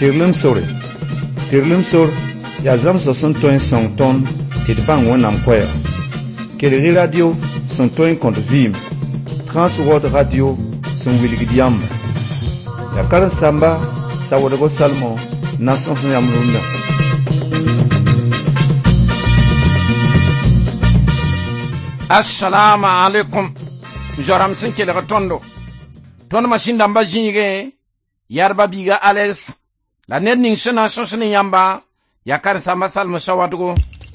Tirlem sor ya zam so son toin song ton tit bang wonam kwaya. Kelri radio son toin contre vim. Transworld radio son wilgidiam. Ya kar samba sa wodago salmo nason yamrunda. Assalamu alaikum. Joram sin kelga tondo. Ton machine damba jinge yarba biga Alex la net ning sena sosni yamba yakar sama sal musawatugo.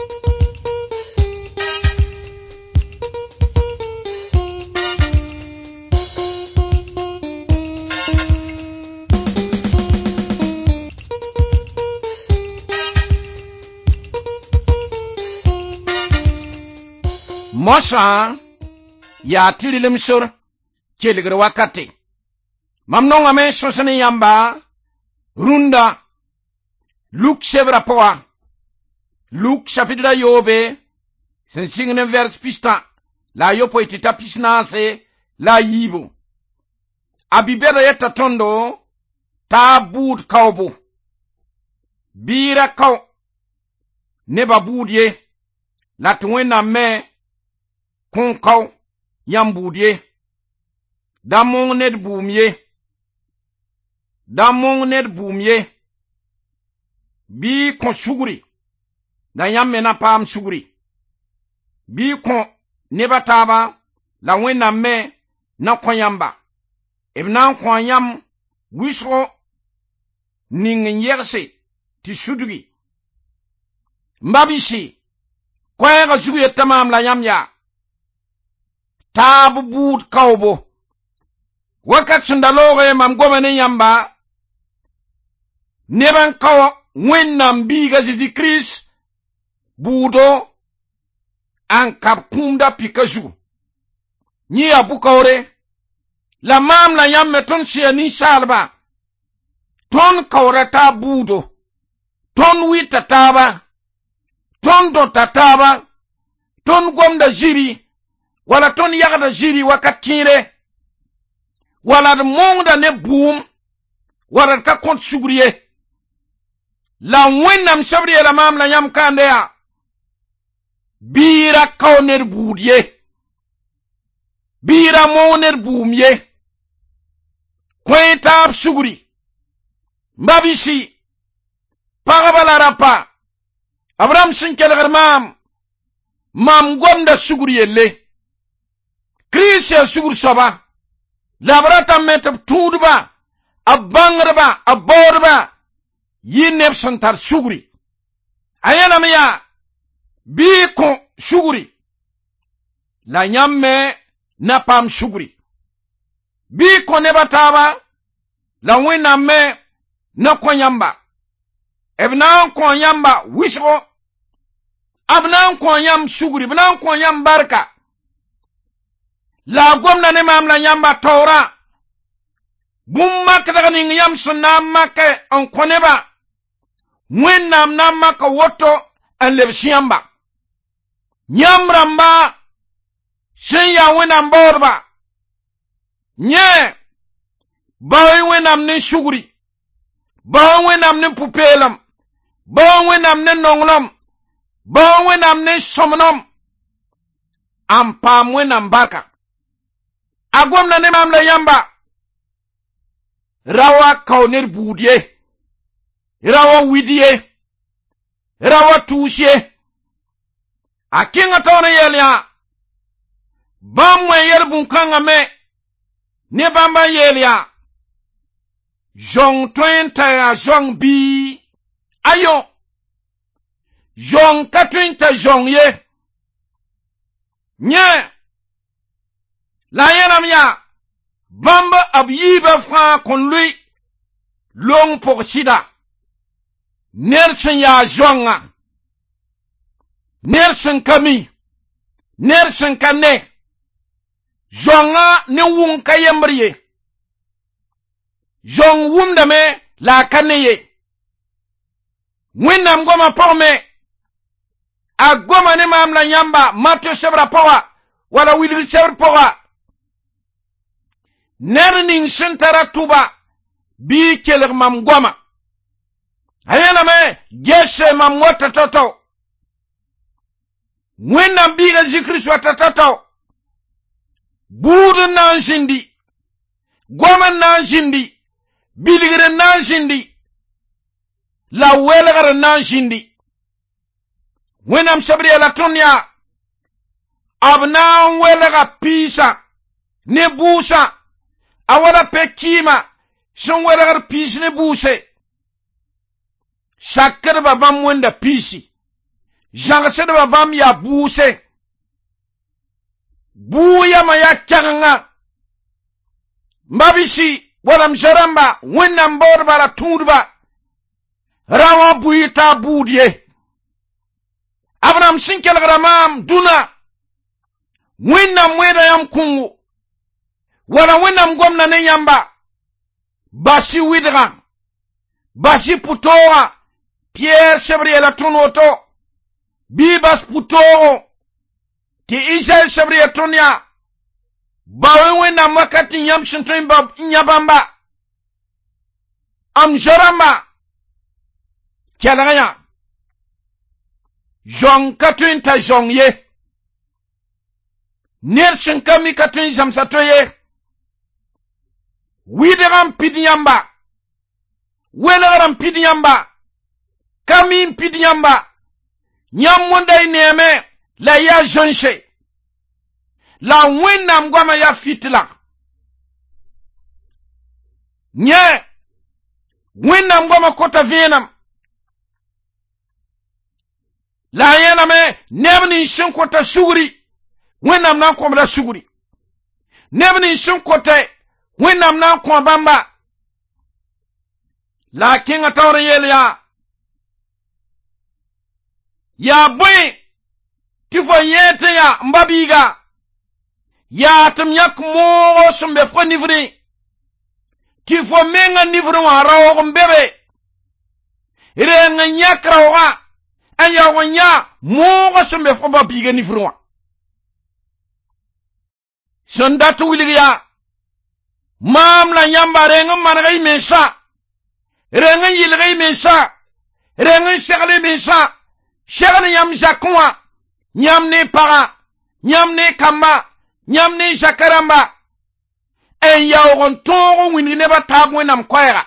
Mosha ya tililim sur keligre wakati mamnonga me sosani yamba runda Luke chevra poa Luke chapitre yobe sensigne vers pista la yopo itita pisnase la yibu abibero yeta tondo tabut kaubu bira kau neba budye la tuwena me kun kau yambudye damong ned boumye bi kon suguri da yamme na pam suguri bi kon nebataba la wena me na koyamba ibna koyam wisro ning yerse ti sudugi mbabishi kwega sugu tamam la yamya tabu bud kaubo wakat sundaloge mam gomene yamba neban kaw wennam biga Jésus Christ budo an kap kunda pikazu ni abukawre la mam la yamme ton siani salba ton kawrata budo ton wita taba ton do tataba ton gomda jiri wala ton yagda jiri wakat kire wala de monda ne boom wala ka kont sugriye la wennam sabriye la mam la yam kande ya bira kauner budye bira moner boomye kwenta sugri mbabisi pagabala rapa Abraham sinkel mam gomda sugriye le Christ sugur soba labrata met tudba abangrba aborba yineb santar suguri ayana miya bi ko suguri la nyamme napam suguri bi ko nebataba la wena me na konyamba ebna konyamba wisho abna konyam suguri bna konyam barka la gomna ne mam la nyamba tora bumma kada ni yam sunna make on koneba wennam na maka woto an lebsiyamba nyamramba senya wennam borba nye bawi wennam ne suguri bawi wennam ne pupelam bawi wennam ne nonglam bawi wennam ne somnom ampam wennam barka agomna ne mam la yamba rawa kauner budye rawa widye rawa tusye akinga tona yelia bamwe yelbun kanga me ne bamba yelia jong twenta ya jong bi ayo jong katwenta jong ye nye la yenam ya bamba abyiba fra kon lui long pour sida nersen ya jonga nersen kami nersen kane jonga ne wun kayembriye jong wumda me la kaneye wennam goma pome a goma ne mam la nyamba matyo sebra powa wala wilri sebra powa nerning sentara tuba bi keler mam goma ayena me gese mamwata toto wennam biga zikris wata toto buudu nan zindi gwaman nan zindi biligre nan zindi la welgar nan zindi wennam sabri la tonya abna welga pisa ne busa awala pekima son welgar pis ne buse sakar babam wenda pisi jangse de babam ya buse buya ma ya kyanga mbabisi wala msharamba wenda mbor bala turba rawa buyita budye abram sinkel gramam duna wenda mweda yam kungu wala wenda mgomna ne yamba basi widra basi putoa Pierre Chabriel Tonoto Bibas Putoro Ti Israel Chabriel Tonya Bawe na makati nyam shintoimba nyabamba am jaramba kyalaya jong katun ta jong ye ner shinkami katun jamsatoye wideram pidyamba welegaram pidyamba kamin pidyamba nyam monday neme la ya jonshe la wennam gwama ya fitla nye wennam gwama kota vienam la yana me nebni shin kota suguri wennam nan ko la suguri nebni shin kota wennam nan ko bamba la kinga tawre yele ya boy tifo yete ya mbabiga ya tumyak mo sumbe fo nivri tifo menga nivri wa rawo mbebe ire nga nyakra wa anya wonya mo sumbe fo babiga nivri wa sondatu wiliya mam la nyamba renga mangai mesa renga yilgai mesa renga segle mesa Shagani yam jakwa, nyam ne para, nyam ne kamba, nyam ne jakaramba. En yaoron toro wini neba tabwe nam kwaera.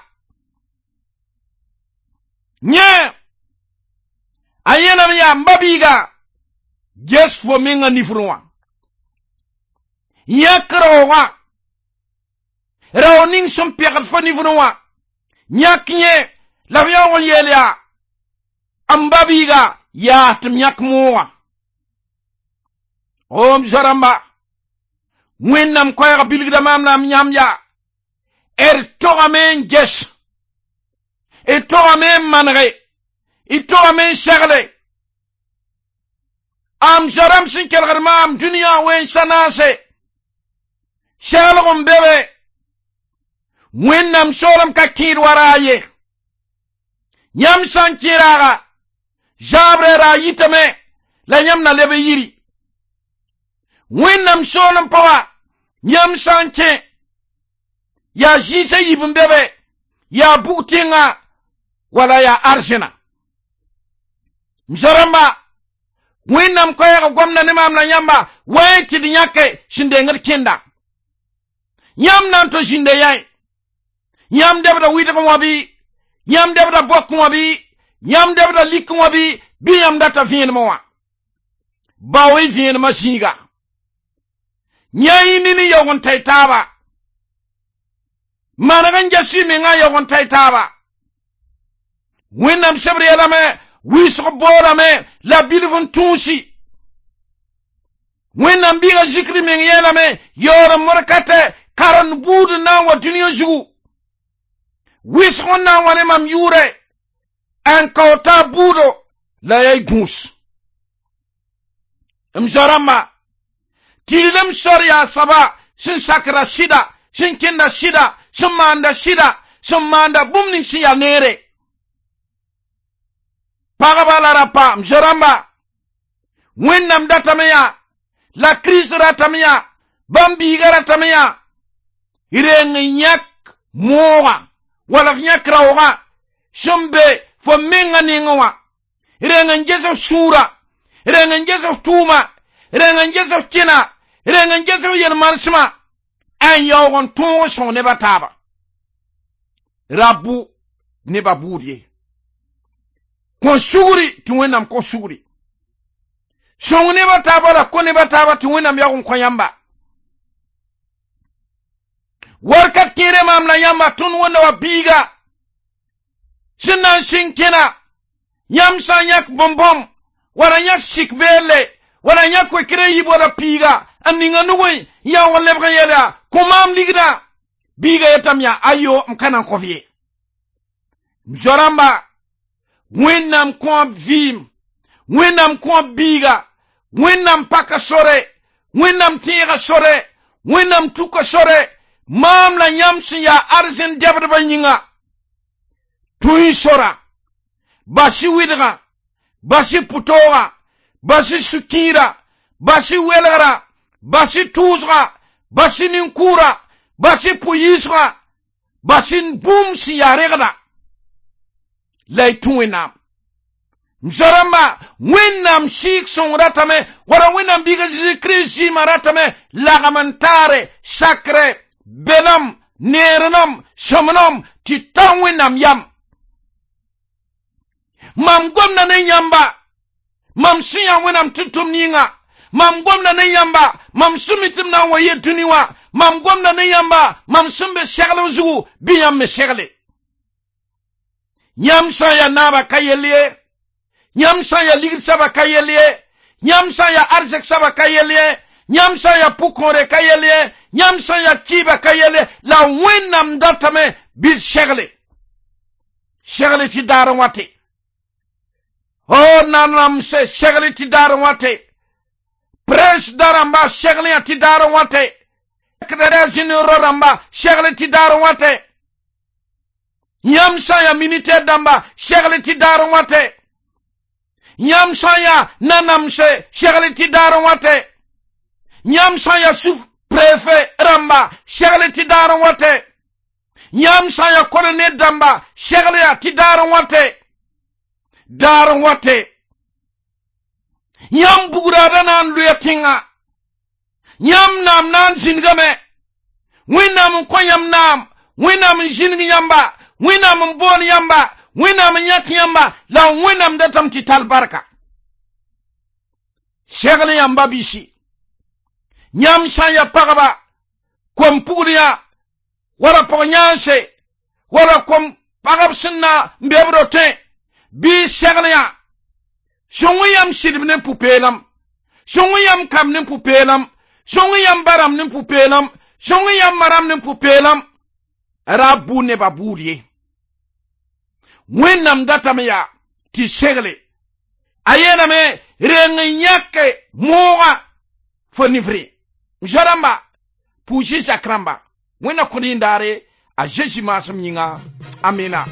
Nye, ayena ya mbabiga, jes fo menga nifruwa. Nyakrowa, raoning sompiakat fo nifruwa. Nyaknye, la viawo yelea, ambabiga, ya tumyak moa om jaramba wennam koyga bilgida mamna nyamya togamen ges togamen manre togamen shagle am jaram sinkel garmam dunya wen sanase shalgum bebe wennam solam kakir waraye nyam sankiraga Jabre ra yitame la nyam na lebe yiri wennam solom pawa nyam sanke ya jise yibumbebe ya butinga wala ya arsena mjaramba wennam koya gwamna ne mamna nyamba wenti di nyake shinde ngar kenda nyam nan to shinde yai nyam debda wida ko wabi nyam debda bokku wabi Yam debda likwa bi yam data vien moa. Bawi vien masiga. Nyai nini yogon taitaba. Managan jasi menga yogon taitaba. Wennam sabri elame, wisro borame, la bilvon tunsi. Wennam biga zikri menga elame, yora morakate, karan budu na wa dunia jugu. Wisro na wane mam yure. En kauta budo la yay gus mjarama tilem soria saba sin sakra sida sin kinda sida sin manda bumni siya nere pagabala rapa mjarama wennam datamaya la crise ratamaya bambi garatamaya ire nyak moa wala nyak rawa shumbe fo menga ningawa renga ngezo sura renga ngezo tuma renga ngezo kina renga ngezo yelmansma an yawon tongo son ne bataba rabu ne baburiye kon suguri ti wenam ko suguri son ne bataba la ko ne bataba ti wenam ya ko yamba warkat kire mamla yamba tun wona wa biga sinan shinkina yamsa yak bombom wala yak shikbele wala yak ko kire yiboda piga aninga nuwe ya wala bgayela kumam ligna biga yatamya ayo mkana kofie mjoramba wenam kwa vim wenam kwa biga wenam paka sore wenam tira sore wenam tuka sore mamla yamsi ya arzen debrba nyinga tuyi sora basi widra basi putora basi sukira basi welera basi tuzra basi ninkura basi puyisra basi bumsi ya regda lay tuwinam mzarama wenam shik son ratame wara wenam biga zikrisi maratame lagamantare sakre benam nerenam shamanam titan wenam yam mam gomna ne yamba mam siya wenam tutum ninga mam gomna ne yamba mam sumitim na waye duniwa mam gomna ne yamba mam sumbe shegle zugu biyam me shegle nyam sa ya naba kayele nyam sa ya ligir saba kayele nyam sa ya arzek saba kayele nyam sa ya pukore kayele nyam sa ya kiba kayele la wenam datame bil shegle ti daran wate oh nanam se shegle ti daran wate pres daramba shegle ti daran wate kadara jinoro ramba shegle ti daran wate yamsa ya militaire damba shegle ti daran wate yamsa ya nanam se shegle ti daran wate yamsa ya sous préfet ramba shegle ti daran wate yamsa ya colonel damba shegle ti daran wate daran wate yam bugurada nan luyatinga yam nam nan zingame winam ko yam nam winam jingi yamba winam bon yamba winam yak yamba la winam datam ti talbarka shegle yamba bisi yam shaya pagaba kom pugriya wala pognanse wala kom pagab sunna mbebrote bi shegle ya shongu yam shiribne pupelam shongu yam kamne pupelam shongu yam baram ne pupelam shongu yam maram ne pupelam rabu ne baburiye wenam datamya ti shegle ayena me rengnyake moga fonivri mjaramba puji sakramba wena kunindare a jeji masam yinga amina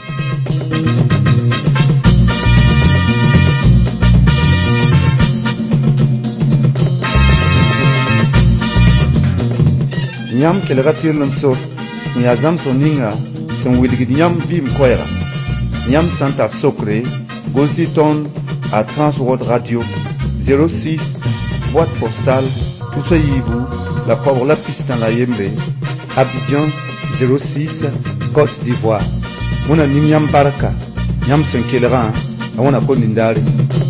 nyam kelga tirnum so nyazam soninga son wilgid nyam bim koyra nyam santa sokre gonsiton à Transworld Radio 06 boîte postale Toussaïbou la pauvre la piste dans la Yembe Abidjan 06 Côte d'Ivoire mona nyam baraka nyam senkelera awona konindari